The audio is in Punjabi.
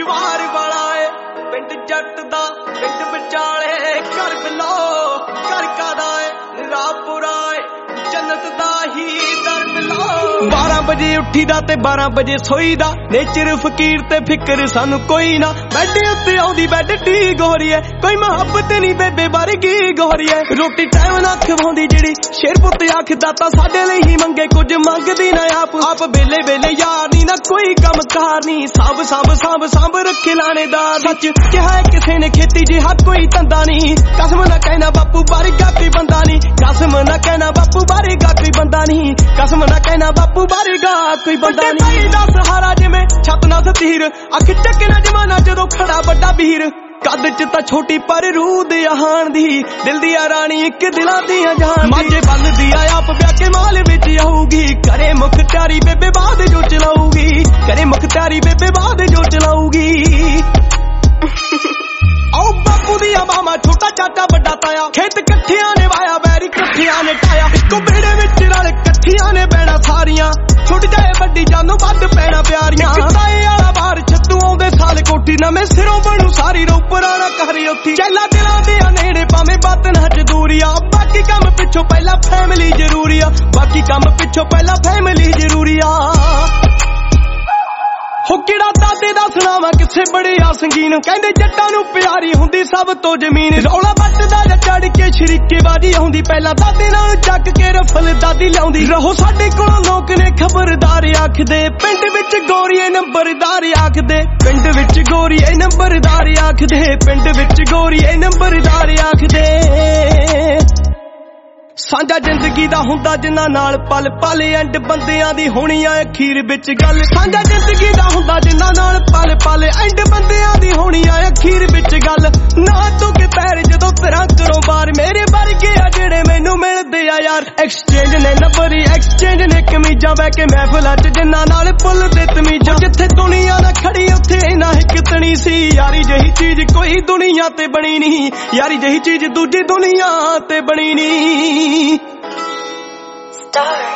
ਜਵਾਰ ਵਾਲਾ ਏ ਪਿੰਡ ਜੱਟ ਦਾ ਪਿੰਡ ਵਿਚਾਲੇ ਘਰ ਬਿਲੋ ਘਰ ਕਾਦਾ ਏ ਨਿਰਾਪੁਰਾ ਏ ਜੰਨਤ ਦਾ ਹੀ ਦਰ ਬਿਲੋ 12 ਵਜੇ ਉੱਠੀਦਾ ਤੇ 12 ਵਜੇ ਸੋਈਦਾ ਨੇਚਰ ਫਕੀਰ ਤੇ ਫਿਕਰ ਸਾਨੂੰ ਕੋਈ ਨਾ ਬੈੱਡ ਉੱਤੇ ਆਉਂਦੀ ਬੈੱਡ ਟੀ ਗੋਰੀਏ ਕੋਈ ਮੁਹੱਬਤ ਨਹੀਂ ਬੇਬੇ ਵਰਗੀ ਗੋਰੀਏ ਰੋਟੀ ਟਾਈਮ ਨਾ ਖਵਾਉਂਦੀ ਜਿਹੜੀ ਸ਼ੇਰ ਪੁੱਤ ਆਖਦਾ ਤਾਂ ਸਾਡੇ ਲਈ ਹੀ ਮੰਗੇ ਕੁਝ ਮੰਗਦੀ ਨਾ ਆਪ ਵੇਲੇ ਵੇਲੇ ਯਾਰ ਨੀ ਨਾ ਕੋਈ ਕੰਮ ਕਾਰ ਨੀ ਸਾਂਭ ਰੱਖੇ ਲਾਣੇਦਾਰ ਸੱਚ ਕਿਹਾ ਕਿਸੇ ਨੇ ਖੇਤੀ ਜਿਹਾ ਕੋਈ ਧੰਦਾ ਨਹੀਂ ਕਸਮ ਨਾ ਕਹਿਣਾ ਬਾਪੂ ਵਰਗਾ ਕੋਈ ਬੰਦਾ ਨਹੀਂ ਕਸਮ ਨਾ ਕਹਿਣਾ ਬਾਪੂ ਵਰਗਾ ਕੋਈ ਬੰਦਾ ਨਹੀਂ ਕਸਮ ਨਾ ਕਹਿਣਾ ਬਾਪੂ ਵਰਗਾ ਕੋਈ ਬੰਦਾ ਨਹੀਂ ਦਾ ਸਹਾਰਾ ਜਿਵੇਂ ਛੱਤ ਨਾ ਸਤੀਰ ਅੱਖ ਚੱਕੇ ਨਾ ਜਮਾਨਾ ਜਦੋਂ ਖੜਾ ਵੱਡਾ ਵੀਰ ਕੱਦ ਚ ਤਾਂ ਛੋਟੀ ਪਰ ਰੂਹ ਦੇ ਆਹਾਨ ਦੀ ਦਿਲ ਦੀ ਆ ਰਾਣੀ ਇੱਕ ਦਿਲਾਂ ਦੀ ਜਾਨ ਮਾਝੇ ਬੰਨਦੀ ਆ ਆਪ ਵਿਆਹ ਕੇ ਮਾਲ ਵਿੱਚ ਆਊਗੀ ਕਰੇ ਮੁਖਤਿਆਰੀ ਬੇਬੇ ਬਾਦ ਜੋ ਚਲਾਊਗੀ ਕਰੇ ਮੁਖਤਿਆਰੀ ਬੇਬੇ ਬਾਦ ਜੋ ਚਲਾਊਗੀ ਆਓ ਬਾਪੂ ਦੀ ਮਾਮਾ ਛੋਟਾ ਚਾਚਾ ਵੱਡਾ ਤਾਇਆ ਖੇਤ ਇਕੱਠਿਆਂ ਨੇ ਵਾਇਆ ਵੈਰੀ ਇਕੱਠਿਆਂ ਨੇ ਟਾਇਆ ਇੱਕੋ ਬੇੜੇ ਵਿੱਚ ਰਲ ਇਕੱਠਿਆਂ ਨੇ ਬਹਿਣਾ ਸਾਰੀਆਂ ਛੁੱਟ ਜਾਏ ਵੱਡੀ ਜਾਨੋਂ ਵੱਧ ਪੈਣਾ ਪਿਆਰੀਆਂ ਤਾਏ ਵਾਲਾ ਬਾਹਰ ਛੱਤੂ ਆਉਂਦੇ ਸਾਲ ਕੋਠੀ ਨਵੇਂ ਸਿਰੋਂ ਬਣੂ ਸਾਰੀ ਰੋ ਪੁਰਾਣਾ ਘਰ ਉੱਠੀ ਚੈਲਾ ਦਿਲਾਂ ਦੇ ਨੇੜੇ ਭਾਵੇਂ ਬਾਤ ਨਾ ਜ਼ਰੂਰੀ ਆ ਬਾਕੀ ਕੰਮ ਪਿੱਛੋਂ ਪਹਿਲਾਂ ਫੈਮਿਲੀ ਜ਼ਰੂਰੀ ਆ ਬਾਕੀ ਕੰਮ ਪਿੱਛੋਂ ਪਹਿਲਾਂ ਫੈਮਿਲੀ ਜ਼ਰੂਰੀ ਆ ਹੋ ਕਿਹੜਾ ਦਾਦੇ ਦਾ ਸੁਣਾਵਾ ਕਿਸੇ ਬੜੇ ਆ ਸੰਗੀਨ ਕਹਿੰਦੇ ਜੱਟਾਂ ਨੂੰ ਪਿਆਰੀ ਹੁੰਦੀ ਸਭ ਤੋਂ ਜ਼ਮੀਨ ਰੌਲਾ ਵੱਟਦਾ ਜਾਂ ਚੜ ਕੇ ਸ਼ਰੀਕੇ ਬਾਜੀ ਆਉਂਦੀ ਪਹਿਲਾਂ ਦਾਦੇ ਨਾਲ ਚੱਕ ਕੇ ਰਫਲ ਦਾਦੀ ਲਿਆਉਂਦੀ ਰਹੋ ਸਾਡੇ ਕੋਲੋਂ ਲੋਕ ਨੇ ਖਬਰਦਾਰ ਆਖਦੇ ਪਿੰਡ ਵਿੱਚ ਗੋਰੀਏ ਨੰਬਰਦਾਰ ਆਖਦੇ ਪਿੰਡ ਵਿੱਚ ਗੋਰੀਏ ਨੰਬਰਦਾਰ ਆਖਦੇ ਪਿੰਡ ਵਿੱਚ ਗੋਰੀਏ ਨੰਬਰਦਾਰ ਆਖਦੇ ਸਾਂਝਾ ਜ਼ਿੰਦਗੀ ਦਾ ਹੁੰਦਾ ਜਿਨ੍ਹਾਂ ਨਾਲ ਪਲ ਪਲ ਐਂਡ ਬੰਦਿਆਂ ਦੀ ਹੋਣੀ ਆ ਅਖੀਰ ਵਿੱਚ ਗੱਲ ਸਾਂਝਾ ਜ਼ਿੰਦਗੀ ਦਾ ਹੁੰਦਾ ਜਿਨ੍ਹਾਂ ਨਾਲ ਪਲ ਪਲ ਐਂਡ ਬੰਦਿਆਂ ਦੀ ਹੋਣੀ ਆ ਅਖੀਰ ਵਿੱਚ ਗੱਲ ਨਾ ਤੂੰ ਕਿ ਪੈਰ ਜਦੋਂ ਤੇਰਾ ਕਰੋ ਬਾਰ ਮੇਰੇ ਵਰਗੇ ਆ ਜਿਹੜੇ ਮੈਨੂੰ ਮਿਲਦੇ ਆ ਯਾਰ ਐਕਸਚੇਂਜ ਨੇ ਨੰਬਰ ਐਕਸਚੇਂਜ ਨੇ ਕਮੀਜ਼ਾਂ ਬਹਿ ਕੇ ਮਹਿਫਲਾਂ 'ਚ ਜਿਨ੍ਹਾਂ ਨਾਲ ਪੁੱਲ ਤੇ ਤਮੀਜ਼ਾਂ ਜਿੱਥੇ ਦੁਨੀਆ ਨਾ ਖੜੀ ਉੱਥੇ ਨਾ ਇੱਕ ਤਣੀ ਸੀ ਯਾਰੀ ਜਹੀ ਚੀਜ਼ ਕੋਈ ਦੁਨੀਆ ਤੇ ਬਣੀ ਨਹੀਂ ਯਾਰੀ ਜਹੀ ਚੀਜ਼ ਦੂਜੀ ਦੁਨੀਆ ਤੇ ਬਣੀ ਨਹੀਂ Star